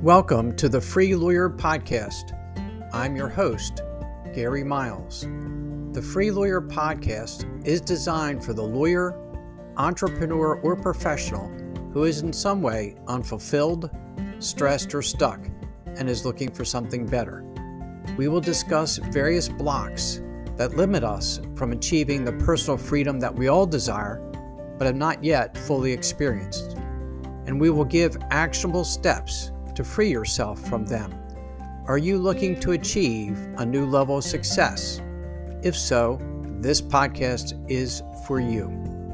Welcome to the Free Lawyer Podcast. I'm your host, Gary Miles. The Free Lawyer Podcast is designed for the lawyer, entrepreneur, or professional who is in some way unfulfilled, stressed, or stuck and is looking for something better. We will discuss various blocks that limit us from achieving the personal freedom that we all desire, but have not yet fully experienced. And we will give actionable steps to free yourself from them. Are you looking to achieve a new level of success? If so, this podcast is for you.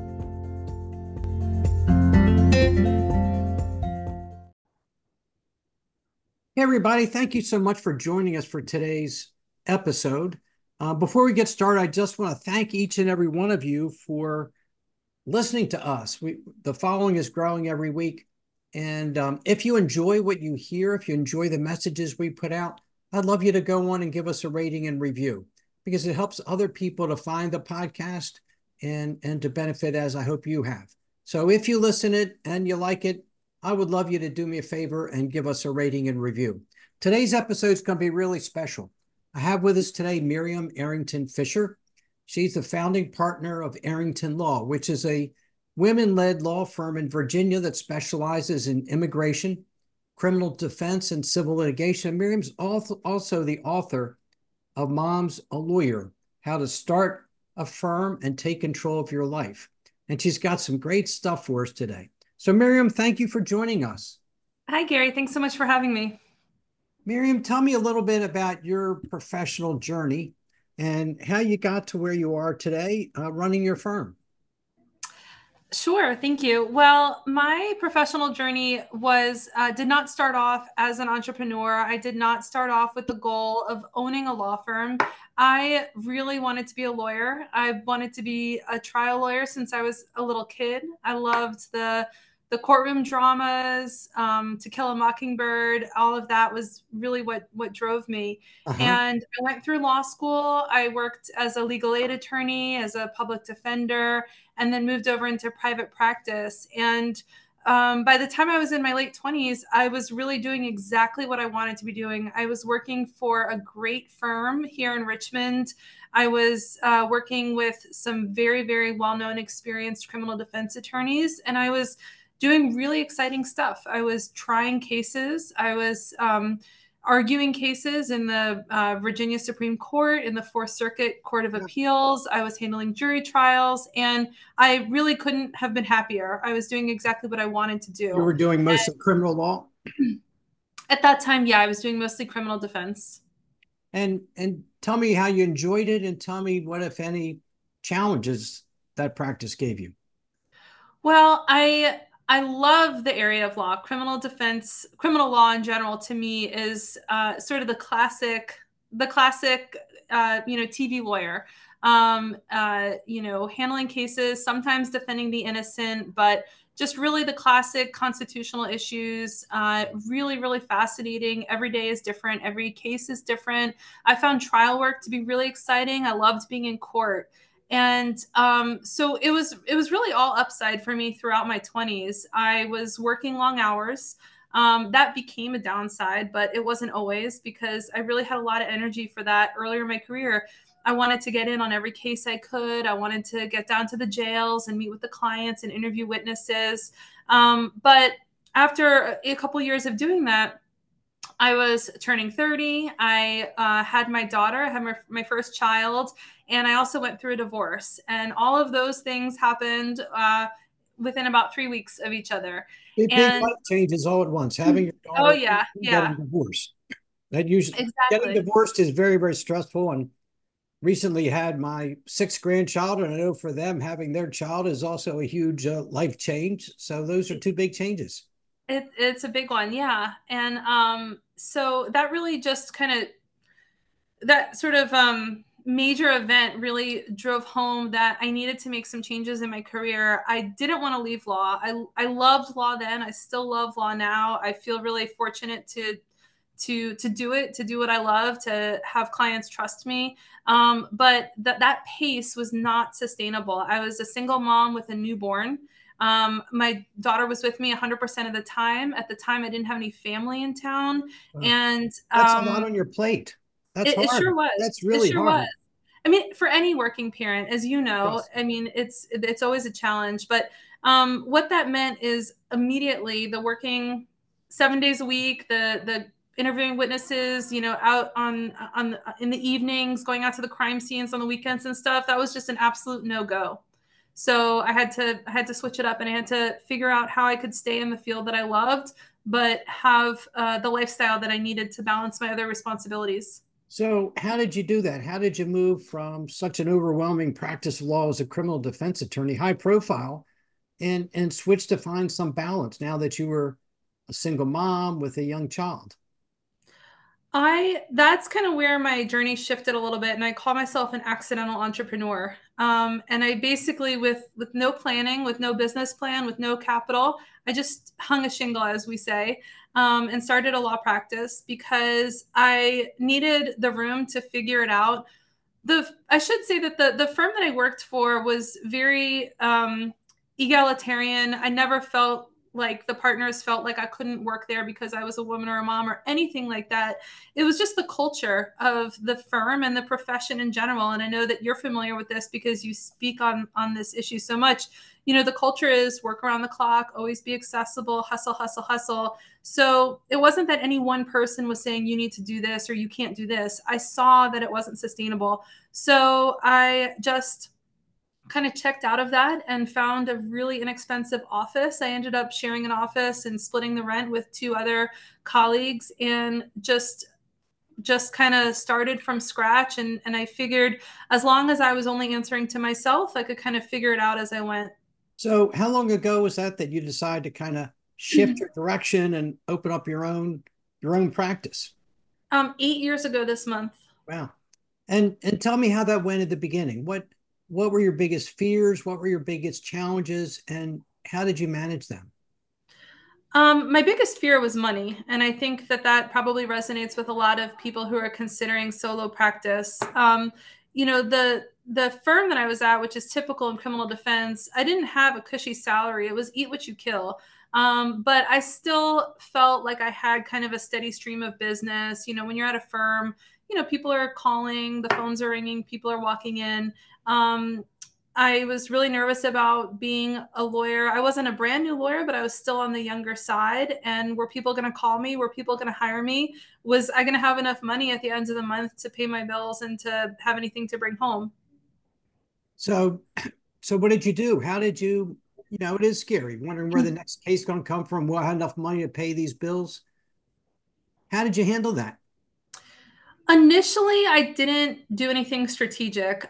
Hey everybody, thank you so much for joining us for today's episode. Before we get started, I just want to thank each and every one of you for listening to us. The following is growing every week. And if you enjoy what you hear, if you enjoy the messages we put out, I'd love you to go on and give us a rating and review because it helps other people to find the podcast and to benefit as I hope you have. So if you listen it and you like it, I would love you to do me a favor and give us a rating and review. Today's episode is going to be really special. I have with us today Miriam Arrington Fisher. She's the founding partner of Arrington Law, which is a women-led law firm in Virginia that specializes in immigration, criminal defense, and civil litigation. Miriam's also the author of Mom's a Lawyer, How to Start a Firm and Take Control of Your Life. And she's got some great stuff for us today. So Miriam, thank you for joining us. Hi, Gary. Thanks so much for having me. Miriam, tell me a little bit about your professional journey and how you got to where you are today running your firm. Sure. Thank you. Well, my professional journey did not start off as an entrepreneur. I did not start off with the goal of owning a law firm. I really wanted to be a lawyer. I wanted to be a trial lawyer since I was a little kid. I loved the courtroom dramas, To Kill a Mockingbird. All of that was really what drove me. And I went through law school. I worked as a legal aid attorney, as a public defender, and then moved over into private practice. And by the time I was in my late 20s, I was really doing exactly what I wanted to be doing. I was working for a great firm here in Richmond. I was working with some very, very well-known, experienced criminal defense attorneys, and I was doing really exciting stuff. I was trying cases. I was arguing cases in the Virginia Supreme Court, in the Fourth Circuit Court of Appeals. I was handling jury trials, and I really couldn't have been happier. I was doing exactly what I wanted to do. You were doing mostly criminal law? At that time, yeah, I was doing mostly criminal defense. And tell me how you enjoyed it, and tell me what, if any, challenges that practice gave you. Well, I love the area of law. Criminal defense, criminal law in general, to me is sort of the classic, TV lawyer. Handling cases, sometimes defending the innocent, but just really the classic constitutional issues. Really, really fascinating. Every day is different. Every case is different. I found trial work to be really exciting. I loved being in court. And so it was really all upside for me throughout my 20s. I was working long hours. That became a downside, but it wasn't always, because I really had a lot of energy for that earlier in my career. I wanted to get in on every case I could. I wanted to get down to the jails and meet with the clients and interview witnesses. But after a couple years of doing that, I was turning 30. I had my daughter. I had my first child. And I also went through a divorce. And all of those things happened within about 3 weeks of each other. Big life changes all at once. Having your daughter, oh yeah, getting divorced. That usually exactly. Getting divorced is very, very stressful. And recently had my 6th grandchild, and I know for them having their child is also a huge life change. So those are 2 big changes. It's a big one, yeah. And so that really just that sort of major event really drove home that I needed to make some changes in my career. I didn't want to leave law. I loved law then. I still love law now. I feel really fortunate to do what I love, to have clients trust me. But that pace was not sustainable. I was a single mom with a newborn. My daughter was with me 100% of the time. At the time, I didn't have any family in town. Wow. And That's a lot on your plate. That's it hard. sure was. That's It really sure was. hard. I mean, for any working parent, as you know, Yes. I mean, it's always a challenge. But what that meant is immediately the working 7 days a week, the interviewing witnesses, out on in the evenings, going out to the crime scenes on the weekends and stuff. That was just an absolute no go. So I had to switch it up, and I had to figure out how I could stay in the field that I loved, but have the lifestyle that I needed to balance my other responsibilities. So, how did you do that? How did you move from such an overwhelming practice of law as a criminal defense attorney, high profile, and switch to find some balance now that you were a single mom with a young child? I That's kind of where my journey shifted a little bit, and I call myself an accidental entrepreneur. And I basically, with no planning, with no business plan, with no capital, I just hung a shingle, as we say, and started a law practice because I needed the room to figure it out. I should say that the firm that I worked for was very egalitarian. I never felt like the partners felt like I couldn't work there because I was a woman or a mom or anything like that. It was just the culture of the firm and the profession in general. And I know that you're familiar with this because you speak on this issue so much. The culture is work around the clock, always be accessible, hustle, hustle, hustle. So it wasn't that any one person was saying you need to do this or you can't do this. I saw that it wasn't sustainable. So I just kind of checked out of that and found a really inexpensive office. I ended up sharing an office and splitting the rent with two other colleagues, and just kind of started from scratch. And I figured as long as I was only answering to myself, I could kind of figure it out as I went. So, how long ago was that you decided to kind of shift your direction and open up your own practice? 8 years ago this month. Wow. And tell me how that went at the beginning. What were your biggest fears? What were your biggest challenges? And how did you manage them? My biggest fear was money, and I think that that probably resonates with a lot of people who are considering solo practice. The firm that I was at, which is typical in criminal defense, I didn't have a cushy salary. It was eat what you kill. But I still felt like I had kind of a steady stream of business. When you're at a firm, people are calling, the phones are ringing, people are walking in. I was really nervous about being a lawyer. I wasn't a brand new lawyer, but I was still on the younger side. And were people going to call me? Were people going to hire me? Was I going to have enough money at the end of the month to pay my bills and to have anything to bring home? So, so what did you do? How did you, it is scary, wondering where the next case is going to come from. Will I have enough money to pay these bills? How did you handle that? Initially, I didn't do anything strategic.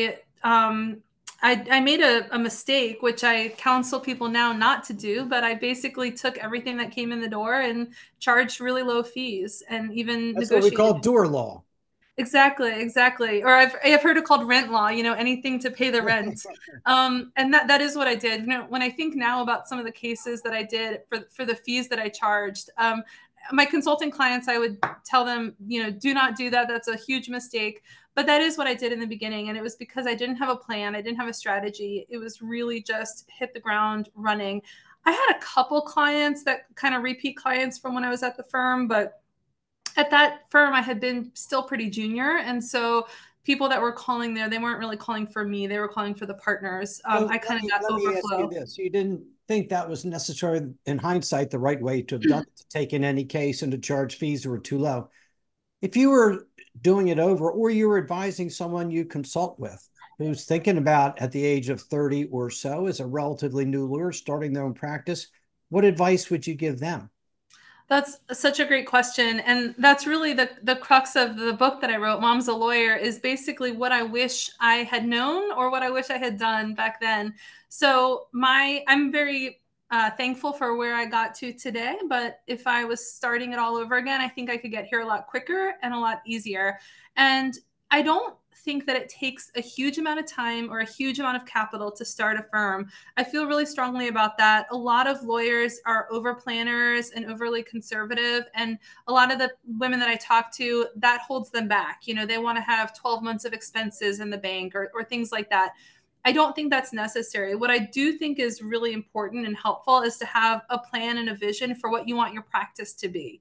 I made a mistake, which I counsel people now not to do, but I basically took everything that came in the door and charged really low fees and even That's what we negotiated. call door law. Exactly, exactly. Or I've heard it called rent law, anything to pay the rent. And that is what I did. When I think now about some of the cases that I did for the fees that I charged, my consulting clients, I would tell them, do not do that. That's a huge mistake. But that is what I did in the beginning. And it was because I didn't have a plan. I didn't have a strategy. It was really just hit the ground running. I had a couple clients that kind of repeat clients from when I was at the firm, but at that firm, I had been still pretty junior. And so people that were calling there, they weren't really calling for me. They were calling for the partners. So I kind of got let me ask you overflow. this. You didn't think that was necessarily, in hindsight, the right way to have done it, to take in any case and to charge fees that were too low. If you were doing it over, or you were advising someone you consult with who's thinking about at the age of 30 or so as a relatively new lawyer starting their own practice, what advice would you give them? That's such a great question. And that's really the crux of the book that I wrote, Mom's a Lawyer, is basically what I wish I had known or what I wish I had done back then. So I'm very thankful for where I got to today. But if I was starting it all over again, I think I could get here a lot quicker and a lot easier. And I don't think that it takes a huge amount of time or a huge amount of capital to start a firm. I feel really strongly about that. A lot of lawyers are over planners and overly conservative. And a lot of the women that I talk to, that holds them back. They want to have 12 months of expenses in the bank or things like that. I don't think that's necessary. What I do think is really important and helpful is to have a plan and a vision for what you want your practice to be.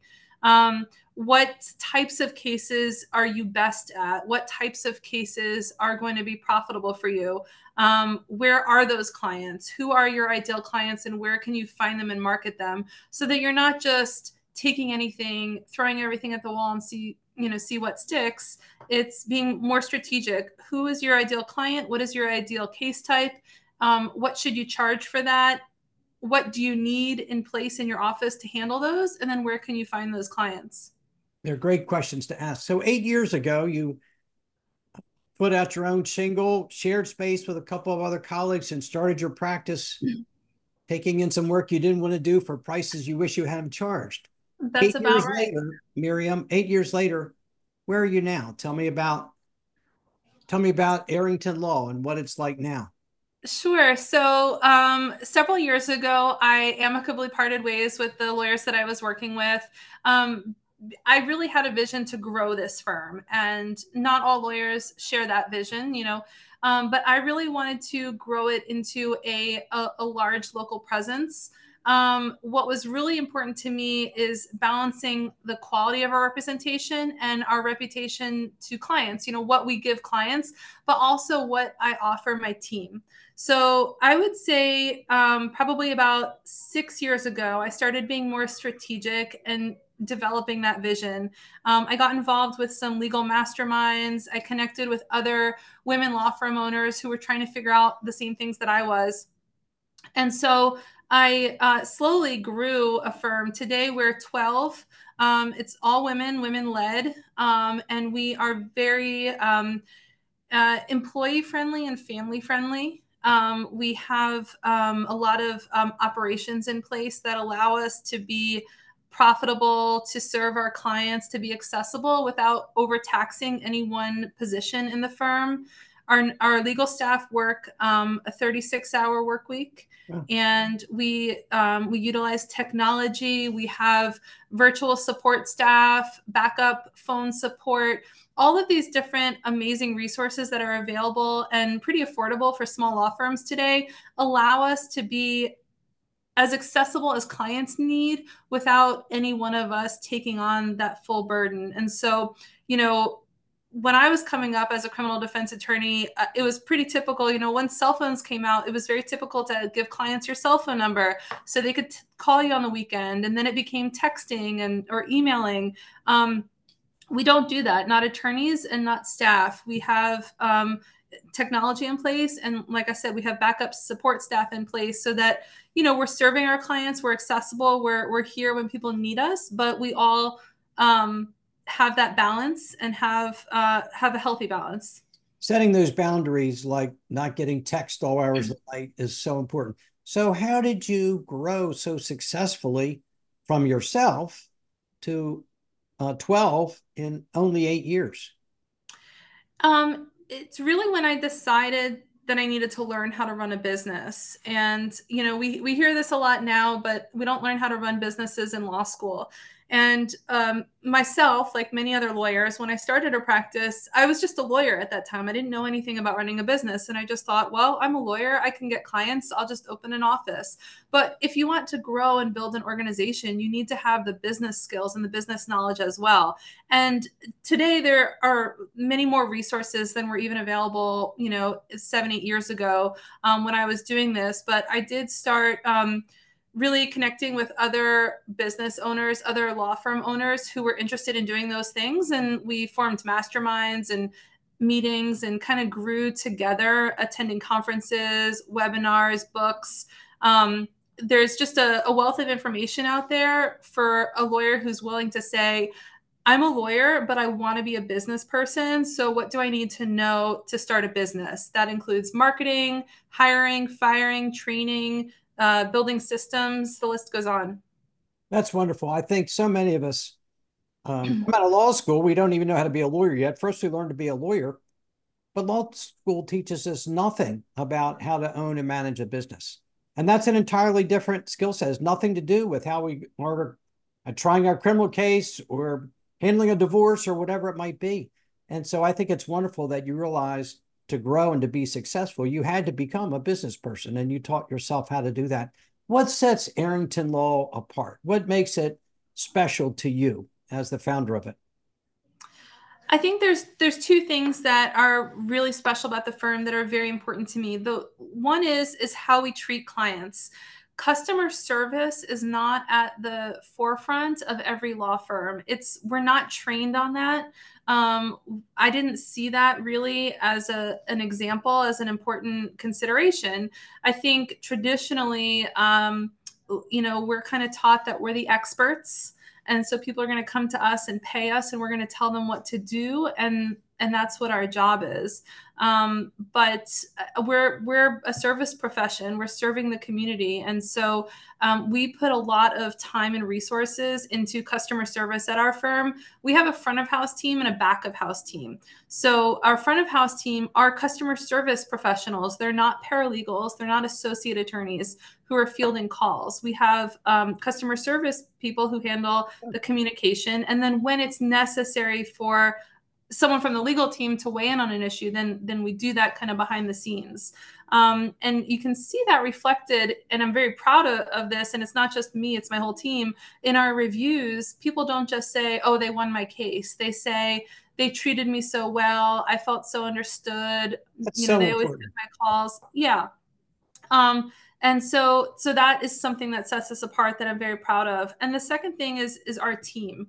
What types of cases are you best at? What types of cases are going to be profitable for you? Where are those clients? Who are your ideal clients, and where can you find them and market them, so that you're not just taking anything, throwing everything at the wall and see what sticks. It's being more strategic. Who is your ideal client? What is your ideal case type? What should you charge for that? What do you need in place in your office to handle those? And then where can you find those clients? They're great questions to ask. So 8 years ago, you put out your own shingle, shared space with a couple of other colleagues, and started your practice, taking in some work you didn't want to do for prices you wish you hadn't charged. That's Eight about years right. later, Miriam, 8 years later, where are you now? Tell me about Arrington Law and what it's like now. Sure. So, several years ago, I amicably parted ways with the lawyers that I was working with. I really had a vision to grow this firm, and not all lawyers share that vision, but I really wanted to grow it into a large local presence. What was really important to me is balancing the quality of our representation and our reputation to clients, what we give clients, but also what I offer my team. So I would say probably about 6 years ago, I started being more strategic and developing that vision. I got involved with some legal masterminds. I connected with other women law firm owners who were trying to figure out the same things that I was. And so I slowly grew a firm. Today we're 12. It's all women, women led, and we are very employee friendly and family friendly. We have a lot of operations in place that allow us to be profitable, to serve our clients, to be accessible without overtaxing any one position in the firm. Our legal staff work a 36-hour work week. Yeah. And we utilize technology. We have virtual support staff, backup phone support, all of these different amazing resources that are available and pretty affordable for small law firms today allow us to be as accessible as clients need without any one of us taking on that full burden. And so, when I was coming up as a criminal defense attorney, it was pretty typical. When cell phones came out, it was very typical to give clients your cell phone number so they could call you on the weekend. And then it became texting or emailing. We don't do that, not attorneys and not staff. We have technology in place. And like I said, we have backup support staff in place so that, we're serving our clients, we're accessible, we're here when people need us, but we all have that balance and have a healthy balance. Setting those boundaries, like not getting text all hours of the night, is so important. So how did you grow so successfully from yourself to 12 in only 8 years? It's really when I decided that I needed to learn how to run a business. And, we hear this a lot now, but we don't learn how to run businesses in law school. And myself, like many other lawyers, when I started a practice, I was just a lawyer at that time. I didn't know anything about running a business. And I just thought, well, I'm a lawyer. I can get clients. I'll just open an office. But if you want to grow and build an organization, you need to have the business skills and the business knowledge as well. And today there are many more resources than were even available, 7, 8 years ago when I was doing this. But I did start really connecting with other business owners, other law firm owners who were interested in doing those things. And we formed masterminds and meetings and kind of grew together, attending conferences, webinars, books. There's just a wealth of information out there for a lawyer who's willing to say, I'm a lawyer, but I want to be a business person. So what do I need to know to start a business? That includes marketing, hiring, firing, training, building systems. The list goes on. That's wonderful. I think so many of us come out of law school, we don't even know how to be a lawyer yet. First, we learn to be a lawyer, but law school teaches us nothing about how to own and manage a business. And that's an entirely different skill set. It has nothing to do with how we are trying our criminal case or handling a divorce or whatever it might be. And so I think it's wonderful that you realize to grow and to be successful, you had to become a business person, and you taught yourself how to do that. What sets Arrington Law apart? What makes it special to you as the founder of it? I think there's two things that are really special about the firm that are very important to me. The one is how we treat clients. Customer service is not at the forefront of every law firm. We're not trained on that. I didn't see that really as an example, as an important consideration. I think traditionally, we're kind of taught that we're the experts, and so people are going to come to us and pay us, and we're going to tell them what to do, and that's what our job is. But we're a service profession. We're serving the community, and so we put a lot of time and resources into customer service at our firm. We have a front of house team and a back of house team. So our front of house team are customer service professionals. They're not paralegals. They're not associate attorneys who are fielding calls. We have customer service people who handle the communication. And then when it's necessary for someone from the legal team to weigh in on an issue, then we do that kind of behind the scenes. And you can see that reflected, and I'm very proud of this, and it's not just me, it's my whole team. In our reviews, people don't just say, oh, they won my case. They say, they treated me so well. I felt so understood. That's so they always important. took my calls. Yeah. And so that is something that sets us apart that I'm very proud of. And the second thing is our team.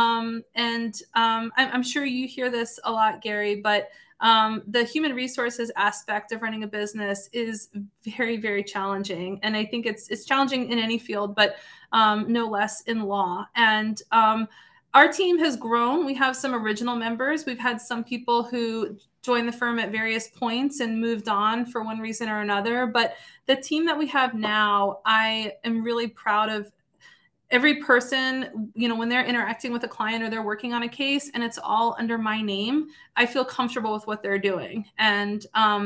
I'm sure you hear this a lot, Gary, but the human resources aspect of running a business is very, very challenging. And I think it's challenging in any field, but no less in law. And our team has grown. We have some original members. We've had some people who joined the firm at various points and moved on for one reason or another. But the team that we have now, I am really proud of. Every person, when they're interacting with a client or they're working on a case and it's all under my name, I feel comfortable with what they're doing. And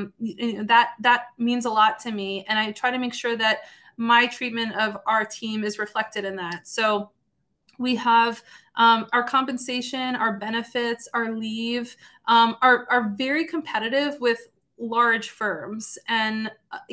that means a lot to me. And I try to make sure that my treatment of our team is reflected in that. So we have our compensation, our benefits, our leave are very competitive with large firms. And,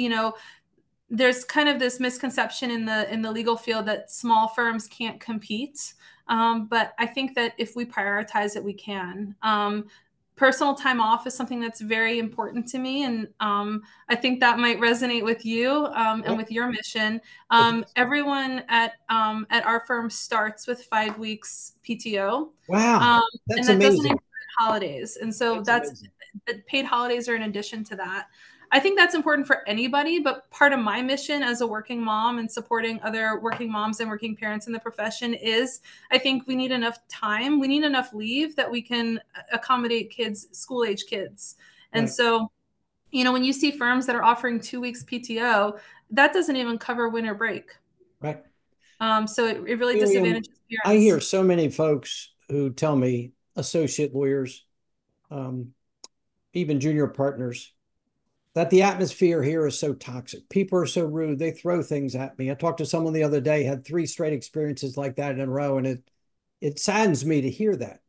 there's kind of this misconception in the legal field that small firms can't compete. But I think that if we prioritize it, we can. Personal time off is something that's very important to me. And I think that might resonate with you and with your mission. Everyone at our firm starts with 5 weeks PTO. Wow, And that's that doesn't amazing. include holidays. And so That's amazing. the paid holidays are in addition to that. I think that's important for anybody, but part of my mission as a working mom and supporting other working moms and working parents in the profession is I think we need enough time. We need enough leave that we can accommodate kids, school age kids. And Right, so, when you see firms that are offering 2 weeks PTO, that doesn't even cover winter break. right. So it really Miriam, disadvantages I hear parents. so many folks who tell me, associate lawyers, um, even junior partners, that the atmosphere here is so toxic. People are so rude. They throw things at me. I talked to someone the other day, had 3 straight experiences like that in a row, and it saddens me to hear that.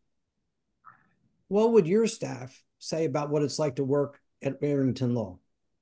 What would your staff say about what it's like to work at Arrington Law?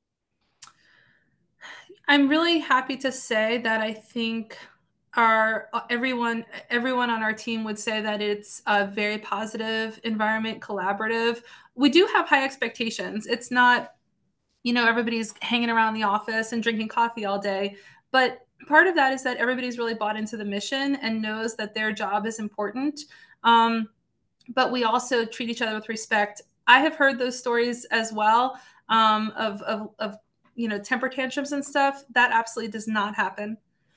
I'm really happy to say that I think our everyone on our team would say that it's a very positive environment, collaborative. We do have high expectations. It's not, everybody's hanging around the office and drinking coffee all day, but part of that is that everybody's really bought into the mission and knows that their job is important. But we also treat each other with respect. I have heard those stories as well, of temper tantrums and stuff. That absolutely does not happen.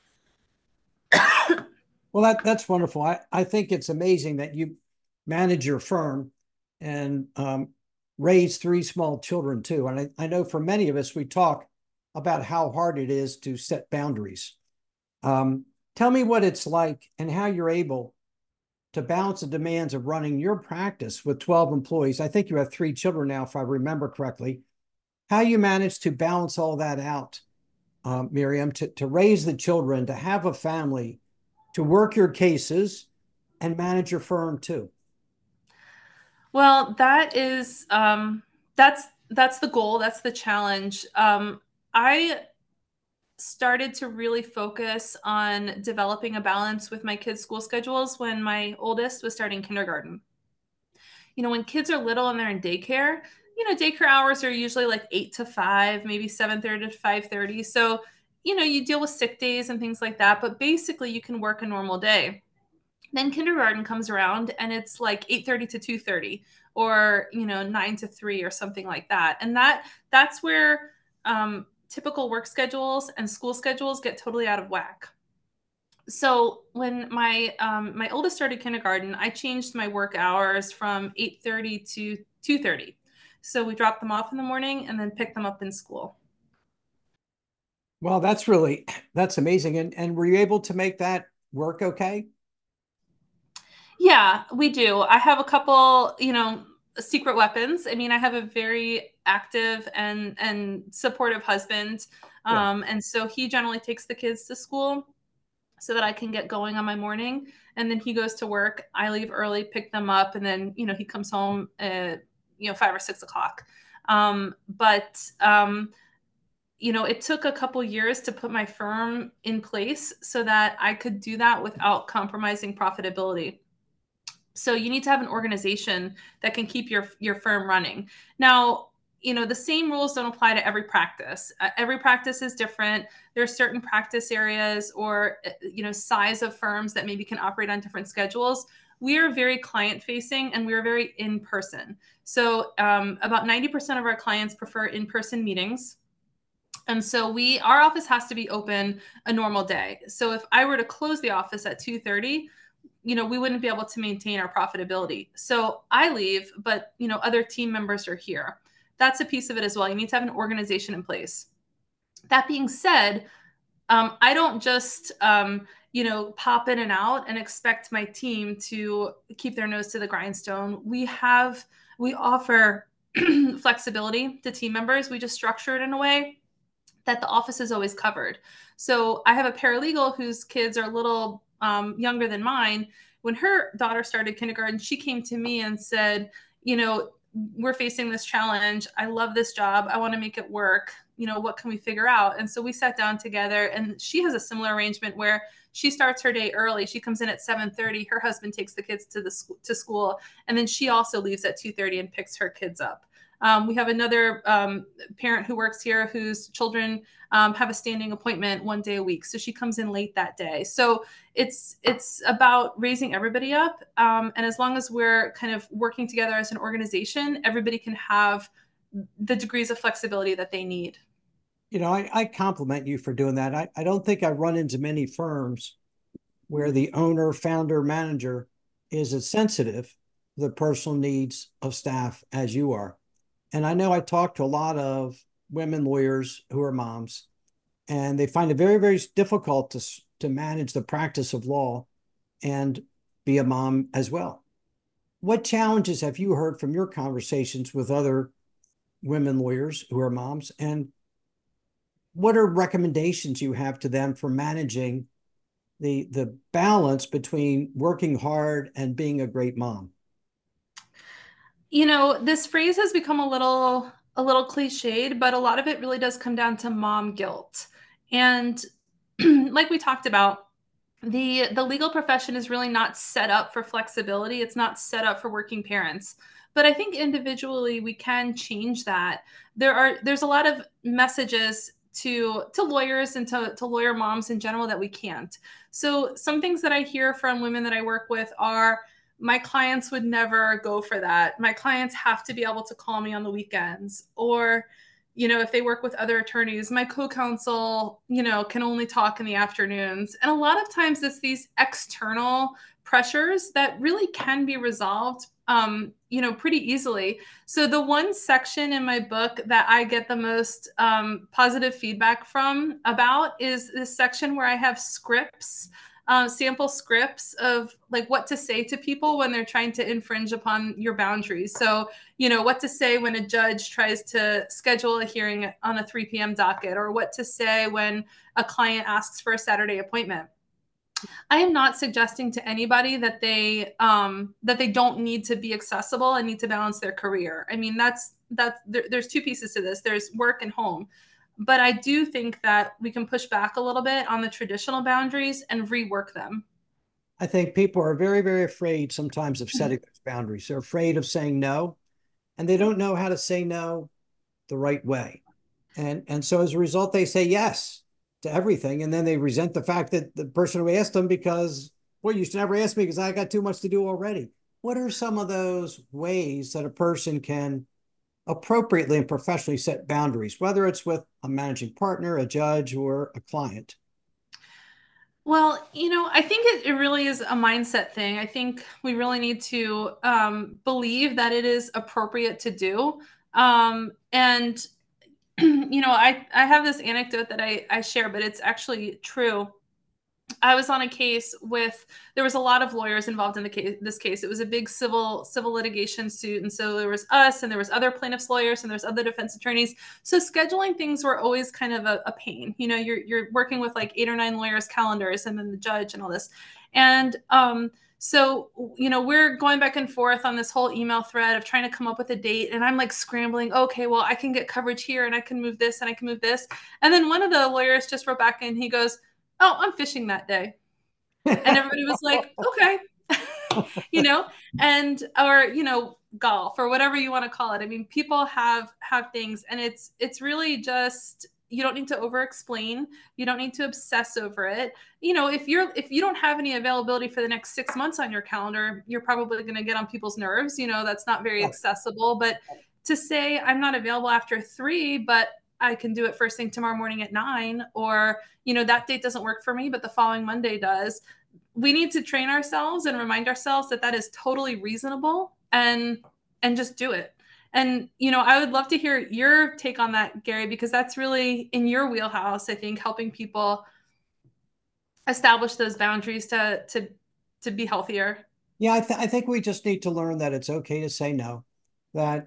Well, that's wonderful. I think it's amazing that you manage your firm and raise 3 small children too. And I know for many of us, we talk about how hard it is to set boundaries. Tell me what it's like and how you're able to balance the demands of running your practice with 12 employees. I think you have 3 children now, if I remember correctly. How you manage to balance all that out, Miriam, to raise the children, to have a family, to work your cases and manage your firm too. Well, that's That's the goal. That's the challenge. I started to really focus on developing a balance with my kids' school schedules when my oldest was starting kindergarten. When kids are little and they're in daycare, daycare hours are usually like 8 to 5, maybe 7:30 to 5:30. So, you deal with sick days and things like that, but basically you can work a normal day. Then kindergarten comes around and it's like 8:30 to 2:30 or, 9 to 3 or something like that. And that's where typical work schedules and school schedules get totally out of whack. So when my oldest started kindergarten, I changed my work hours from 8:30 to 2:30. So we dropped them off in the morning and then picked them up in school. Well, that's amazing. And were you able to make that work okay? Yeah, we do. I have a couple, secret weapons. I mean, I have a very active and supportive husband. Good. And so he generally takes the kids to school so that I can get going on my morning. And then he goes to work. I leave early, pick them up, and then he comes home at 5 or 6 o'clock. But it took a couple years to put my firm in place so that I could do that without compromising profitability. So you need to have an organization that can keep your firm running. Now, the same rules don't apply to every practice. Every practice is different. There are certain practice areas or size of firms that maybe can operate on different schedules. We are very client facing and we are very in person. So about 90% of our clients prefer in person meetings. And so our office has to be open a normal day. So if I were to close the office at 2:30, we wouldn't be able to maintain our profitability. So I leave, but other team members are here. That's a piece of it as well. You need to have an organization in place. That being said, I don't just pop in and out and expect my team to keep their nose to the grindstone. We offer flexibility to team members. We just structure it in a way that the office is always covered. So I have a paralegal whose kids are a little younger than mine. When her daughter started kindergarten, she came to me and said, we're facing this challenge. I love this job. I want to make it work. What can we figure out? And so we sat down together, and she has a similar arrangement where she starts her day early. She comes in at 7:30. Her husband takes the kids to school, and then she also leaves at 2:30 and picks her kids up. We have another parent who works here whose children have a standing appointment one day a week, so she comes in late that day. So it's about raising everybody up, and as long as we're kind of working together as an organization, everybody can have the degrees of flexibility that they need. I compliment you for doing that. I don't think I run into many firms where the owner, founder, manager is as sensitive to the personal needs of staff as you are. And I know I talk to a lot of women lawyers who are moms, and they find it very, very difficult to manage the practice of law and be a mom as well. What challenges have you heard from your conversations with other women lawyers who are moms? And what are recommendations you have to them for managing the balance between working hard and being a great mom? This phrase has become a little cliched, but a lot of it really does come down to mom guilt. And like we talked about, the legal profession is really not set up for flexibility. It's not set up for working parents. But I think individually we can change that. There's a lot of messages to lawyers and to lawyer moms in general that we can't. So some things that I hear from women that I work with are, my clients would never go for that. My clients have to be able to call me on the weekends. Or, if they work with other attorneys, my co-counsel, can only talk in the afternoons. And a lot of times it's these external pressures that really can be resolved, pretty easily. So the one section in my book that I get the most positive feedback from about is this section where I have scripts, sample scripts of like what to say to people when they're trying to infringe upon your boundaries. So, what to say when a judge tries to schedule a hearing on a 3 p.m. docket, or what to say when a client asks for a Saturday appointment. I am not suggesting to anybody that they don't need to be accessible and need to balance their career. I mean, there's two pieces to this. There's work and home. But I do think that we can push back a little bit on the traditional boundaries and rework them. I think people are very, very afraid sometimes of setting those boundaries. They're afraid of saying no, and they don't know how to say no the right way. And so as a result, they say yes to everything. And then they resent the fact that the person who asked them because, well, you should never ask me because I got too much to do already. What are some of those ways that a person can appropriately and professionally set boundaries, whether it's with a managing partner, a judge, or a client? Well, I think it really is a mindset thing. I think we really need to believe that it is appropriate to do. And, I have this anecdote that I share, but it's actually true. I was on a case with there was a lot of lawyers involved in this case. It was a big civil litigation suit, and so there was us, and there was other plaintiffs' lawyers, and there's other defense attorneys. So scheduling things were always kind of a pain. You're working with like 8 or 9 lawyers' calendars, and then the judge and all this, and so we're going back and forth on this whole email thread of trying to come up with a date, and I'm like scrambling. Okay, well I can get coverage here, and I can move this, and I can move this, and then one of the lawyers just wrote back and he goes, "Oh, I'm fishing that day." And everybody was like, "Okay." you know, and or golf or whatever you want to call it. I mean, people have things, and it's really just you don't need to over explain. You don't need to obsess over it. If you don't have any availability for the next 6 months on your calendar, you're probably going to get on people's nerves. That's not very accessible. But to say I'm not available after 3, but I can do it first thing tomorrow morning at 9, or that date doesn't work for me, but the following Monday does. We need to train ourselves and remind ourselves that that is totally reasonable, and just do it. And I would love to hear your take on that, Gary, because that's really in your wheelhouse. I think helping people establish those boundaries to be healthier. Yeah, I think we just need to learn that it's okay to say no. That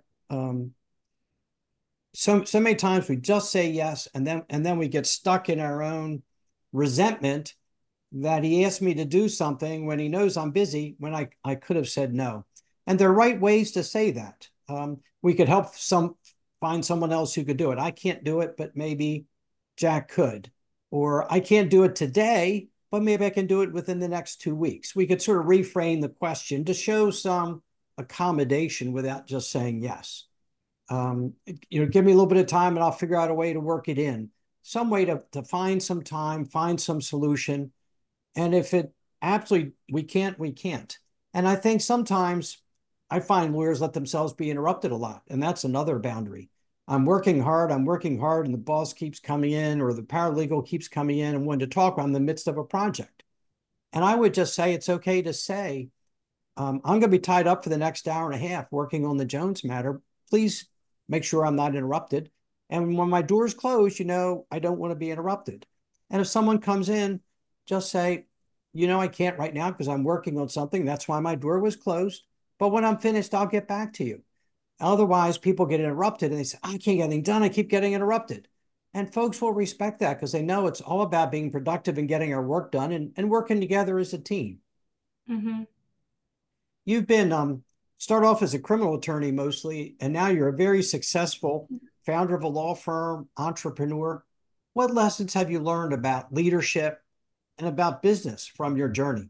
so many times we just say yes, and then we get stuck in our own resentment that he asked me to do something when he knows I'm busy, when I could have said no. And there are right ways to say that. We could help find someone else who could do it. I can't do it, but maybe Jack could. Or I can't do it today, but maybe I can do it within the next 2 weeks. We could sort of reframe the question to show some accommodation without just saying yes. Give me a little bit of time and I'll figure out a way to work it in. Some way to find some time, find some solution. And if it absolutely, we can't, we can't. And I think sometimes I find lawyers let themselves be interrupted a lot. And that's another boundary. I'm working hard, and the boss keeps coming in, or the paralegal keeps coming in and wanting to talk. I'm in the midst of a project. And I would just say, it's okay to say, I'm going to be tied up for the next hour and a half working on the Jones matter. Please make sure I'm not interrupted. And when my door's closed, I don't want to be interrupted. And if someone comes in, just say, I can't right now because I'm working on something. That's why my door was closed. But when I'm finished, I'll get back to you. Otherwise, people get interrupted and they say, I can't get anything done. I keep getting interrupted. And folks will respect that because they know it's all about being productive and getting our work done and working together as a team. Mm-hmm. You've been start off as a criminal attorney mostly, and now you're a very successful founder of a law firm, entrepreneur. What lessons have you learned about leadership and about business from your journey?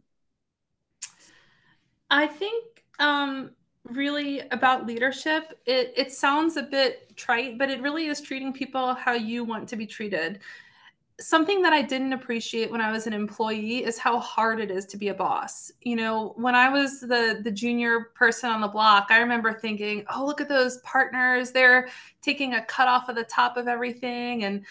I think really about leadership, it sounds a bit trite, but it really is treating people how you want to be treated. Something that I didn't appreciate when I was an employee is how hard it is to be a boss. When I was the junior person on the block, I remember thinking, oh, look at those partners. They're taking a cut off of the top of everything. And,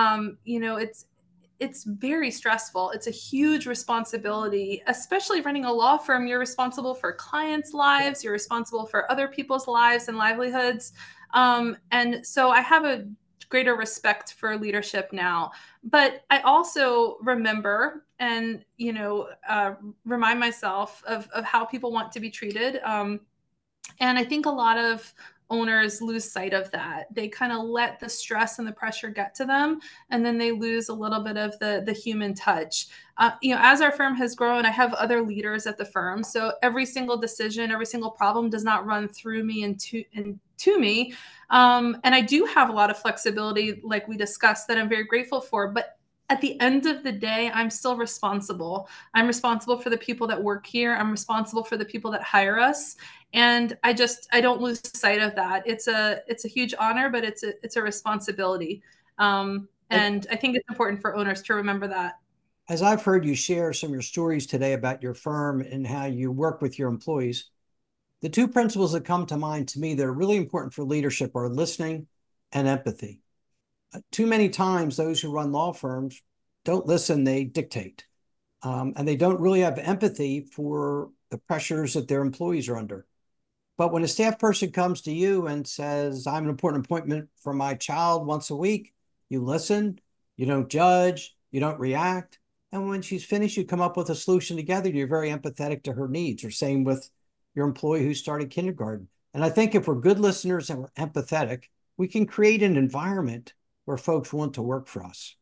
it's very stressful. It's a huge responsibility, especially running a law firm. You're responsible for clients' lives. You're responsible for other people's lives and livelihoods. And so I have a greater respect for leadership now. But I also remember and, remind myself of how people want to be treated. And I think a lot of owners lose sight of that. They kind of let the stress and the pressure get to them, and then they lose a little bit of the human touch. As our firm has grown, I have other leaders at the firm, so every single decision, every single problem does not run through me and to me. And I do have a lot of flexibility, like we discussed, that I'm very grateful for. But at the end of the day, I'm still responsible. I'm responsible for the people that work here. I'm responsible for the people that hire us. And I don't lose sight of that. It's a huge honor, but it's a responsibility. And I think it's important for owners to remember that. As I've heard you share some of your stories today about your firm and how you work with your employees, the two principles that come to mind to me that are really important for leadership are listening and empathy. Too many times, those who run law firms don't listen, they dictate. And they don't really have empathy for the pressures that their employees are under. But when a staff person comes to you and says, I'm an important appointment for my child once a week, you listen, you don't judge, you don't react. And when she's finished, you come up with a solution together. You're very empathetic to her needs, or same with your employee who started kindergarten. And I think if we're good listeners and we're empathetic, we can create an environment where folks want to work for us.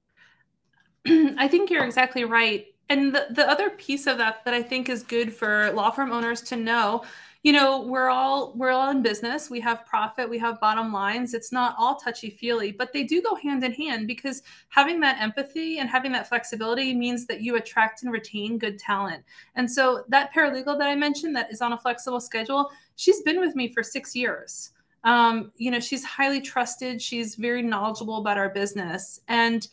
I think you're exactly right. And the other piece of that I think is good for law firm owners to know, we're all in business. We have profit, we have bottom lines. It's not all touchy-feely, but they do go hand in hand, because having that empathy and having that flexibility means that you attract and retain good talent. And so that paralegal that I mentioned that is on a flexible schedule, she's been with me for 6 years. She's highly trusted. She's very knowledgeable about our business. And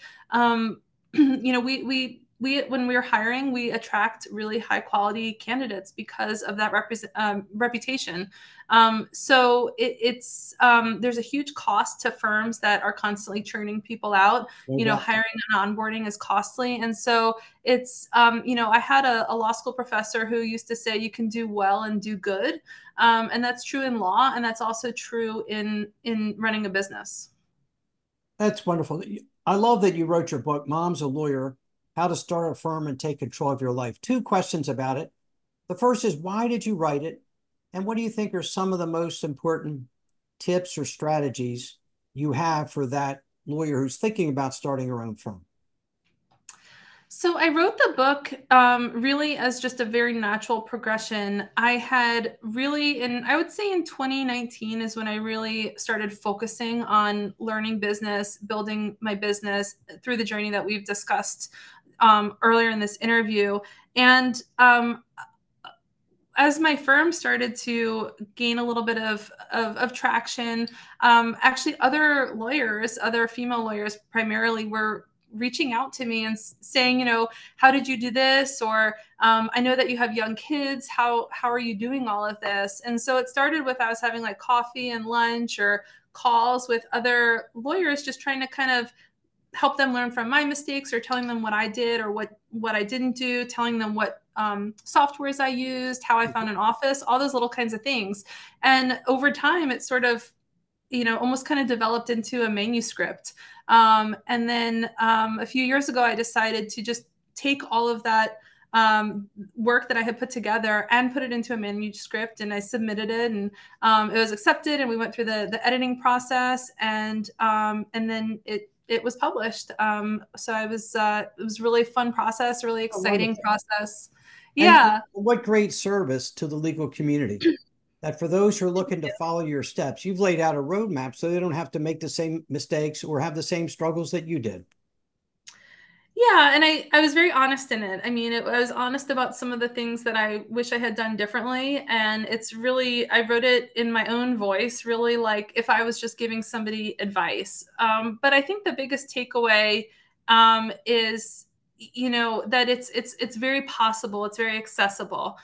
we when we're hiring, we attract really high quality candidates because of that reputation. So there's a huge cost to firms that are constantly churning people out. Hiring and onboarding is costly, and so I had a law school professor who used to say you can do well and do good, and that's true in law, and that's also true in running a business. That's wonderful. I love that you wrote your book, Mom's a Lawyer, How to Start a Firm and Take Control of Your Life. Two questions about it. The first is, why did you write it? And what do you think are some of the most important tips or strategies you have for that lawyer who's thinking about starting her own firm? So I wrote the book really as just a very natural progression. I had really, and I would say in 2019 is when I really started focusing on learning business, building my business through the journey that we've discussed earlier in this interview. And as my firm started to gain a little bit of traction, actually other female lawyers primarily, were reaching out to me and saying, how did you do this? Or I know that you have young kids. How are you doing all of this? And so it started with, I was having like coffee and lunch or calls with other lawyers, just trying to kind of help them learn from my mistakes, or telling them what I did or what I didn't do, telling them what softwares I used, how I found an office, all those little kinds of things. And over time, it sort of, almost kind of developed into a manuscript. And then a few years ago, I decided to just take all of that work that I had put together and put it into a manuscript, and I submitted it, and it was accepted, and we went through the editing process, and then it was published. So it was really fun process, really exciting process. Yeah. And what great service to the legal community, that for those who are looking to follow your steps, you've laid out a roadmap so they don't have to make the same mistakes or have the same struggles that you did. Yeah, and I was very honest in it. I mean, I was honest about some of the things that I wish I had done differently, and it's really, I wrote it in my own voice, really like if I was just giving somebody advice. But I think the biggest takeaway is, that it's very possible, it's very accessible.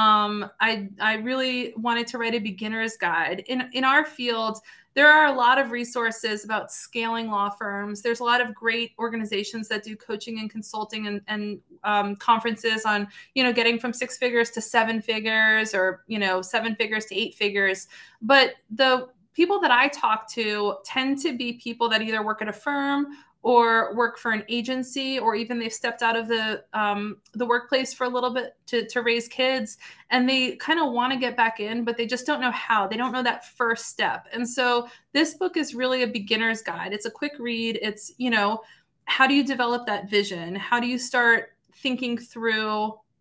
I really wanted to write a beginner's guide. In our field, there are a lot of resources about scaling law firms. There's a lot of great organizations that do coaching and consulting and conferences on, getting from 6 figures to 7 figures, or, 7 figures to 8 figures. But the people that I talk to tend to be people that either work at a firm or work for an agency, or even they've stepped out of the workplace for a little bit to raise kids, and they kind of want to get back in, but they just don't know how. They don't know that first step. And so this book is really a beginner's guide. It's a quick read. It's, how do you develop that vision? How do you start thinking through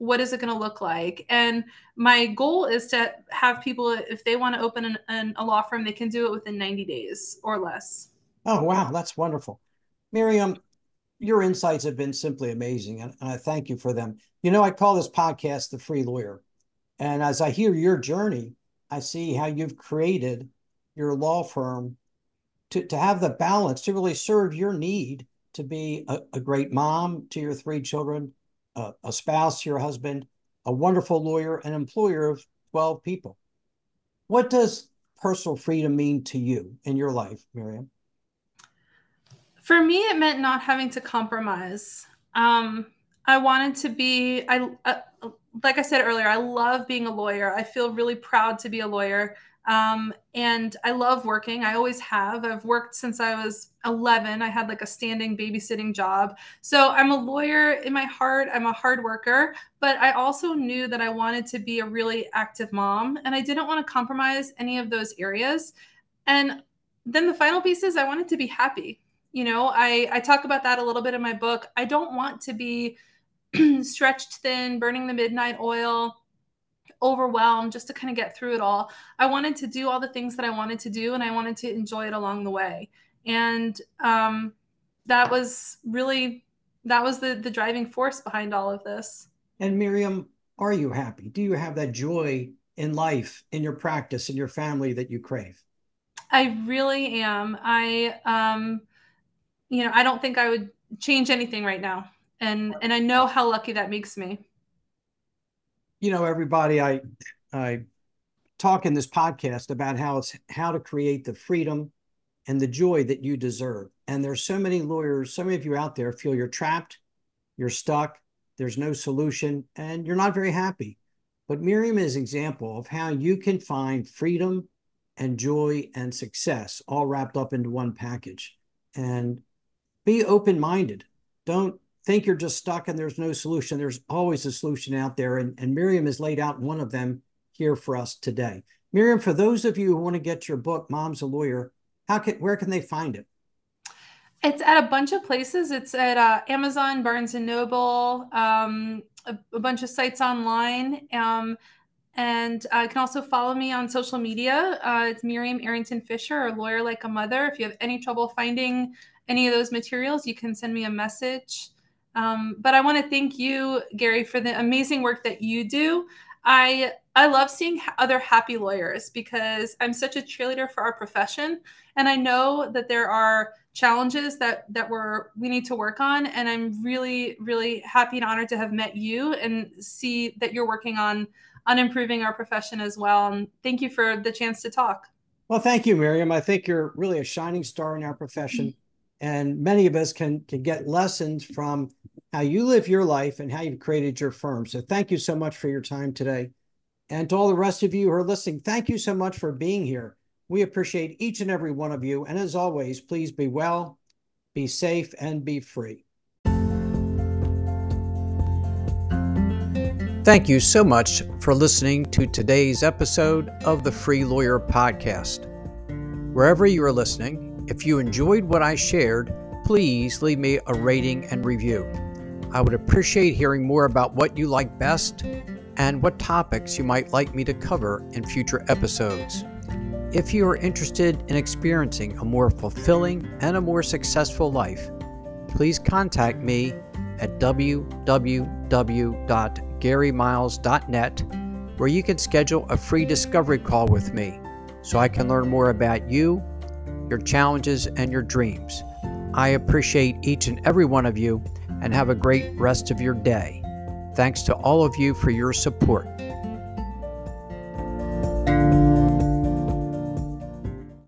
what is it going to look like? And my goal is to have people, if they want to open a law firm, they can do it within 90 days or less. Oh, wow. That's wonderful. Miriam, your insights have been simply amazing, and I thank you for them. I call this podcast The Free Lawyer. And as I hear your journey, I see how you've created your law firm to have the balance to really serve your need to be a great mom to your 3 children, a spouse to your husband, a wonderful lawyer, an employer of 12 people. What does personal freedom mean to you in your life, Miriam? For me, it meant not having to compromise. I wanted to be, like I said earlier, I love being a lawyer. I feel really proud to be a lawyer. And I love working. I always have. I've worked since I was 11. I had like a standing babysitting job. So I'm a lawyer in my heart. I'm a hard worker, but I also knew that I wanted to be a really active mom, and I didn't want to compromise any of those areas. And then the final piece is I wanted to be happy. I talk about that a little bit in my book. I don't want to be stretched thin, burning the midnight oil, overwhelmed just to kind of get through it all. I wanted to do all the things that I wanted to do, and I wanted to enjoy it along the way. And that was the driving force behind all of this. And Miriam, are you happy? Do you have that joy in life, in your practice, in your family that you crave? I really am. I don't think I would change anything right now. And I know how lucky that makes me. Everybody, I talk in this podcast about how to create the freedom and the joy that you deserve. And there's so many lawyers, so many of you out there feel you're trapped, you're stuck, there's no solution, and you're not very happy. But Miriam is an example of how you can find freedom and joy and success all wrapped up into one package. And be open-minded. Don't think you're just stuck and there's no solution. There's always a solution out there. And Miriam has laid out one of them here for us today. Miriam, for those of you who want to get your book, Mom's a Lawyer, where can they find it? It's at a bunch of places. It's at Amazon, Barnes & Noble, a bunch of sites online. And you can also follow me on social media. It's Miriam Arrington Fisher, or Lawyer Like a Mother. If you have any trouble finding any of those materials, you can send me a message. But I want to thank you, Gary, for the amazing work that you do. I love seeing other happy lawyers because I'm such a cheerleader for our profession. And I know that there are challenges that we need to work on. And I'm really, really happy and honored to have met you and see that you're working on improving our profession as well. And thank you for the chance to talk. Well, thank you, Miriam. I think you're really a shining star in our profession. And many of us can get lessons from how you live your life and how you've created your firm. So thank you so much for your time today. And to all the rest of you who are listening, thank you so much for being here. We appreciate each and every one of you. And as always, please be well, be safe, and be free. Thank you so much for listening to today's episode of the Free Lawyer Podcast. Wherever you are listening, if you enjoyed what I shared, please leave me a rating and review. I would appreciate hearing more about what you like best and what topics you might like me to cover in future episodes. If you are interested in experiencing a more fulfilling and a more successful life, please contact me at www.garymiles.net, where you can schedule a free discovery call with me so I can learn more about you, your challenges, and your dreams. I appreciate each and every one of you, and have a great rest of your day. Thanks to all of you for your support.